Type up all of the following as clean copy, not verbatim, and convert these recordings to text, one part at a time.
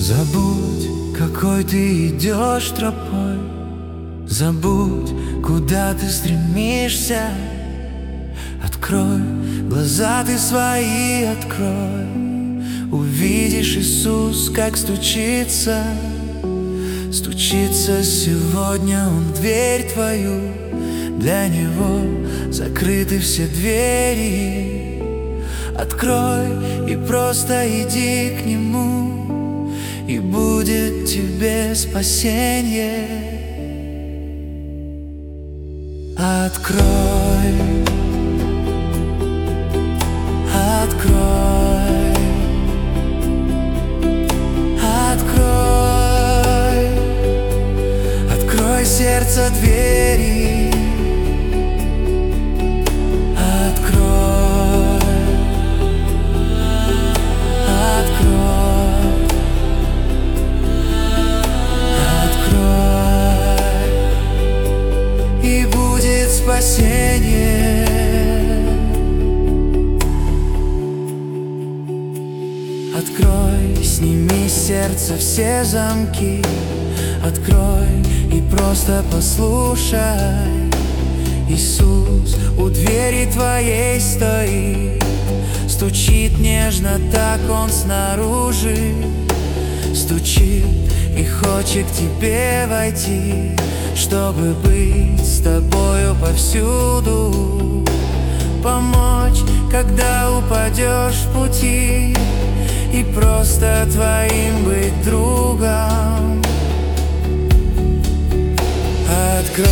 Забудь, какой ты идешь тропой, забудь, куда ты стремишься. Открой глаза ты свои, открой. Увидишь Иисус, как стучится. Стучится сегодня Он в дверь твою. Для Него закрыты все двери. Открой и просто иди к Нему, и будет тебе спасенье. Открой, открой, открой, открой сердце двери. Спасение. Открой, сними с сердца все замки. Открой и просто послушай. Иисус у двери твоей стоит, стучит нежно, так Он снаружи. Стучит и хочет к тебе войти, чтобы быть с тобою повсюду. Помочь, когда упадешь в пути, и просто твоим быть другом. Открой,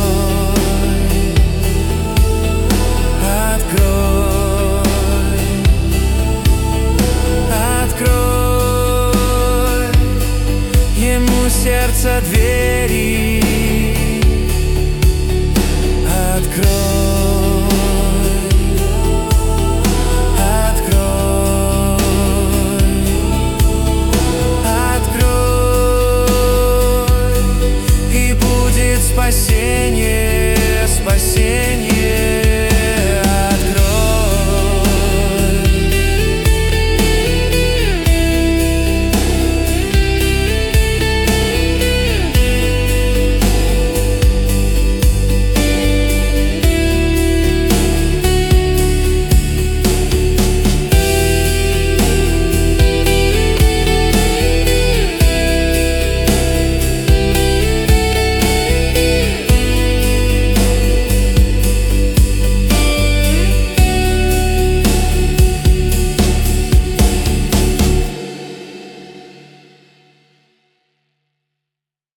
открой, открой Ему сердце двери.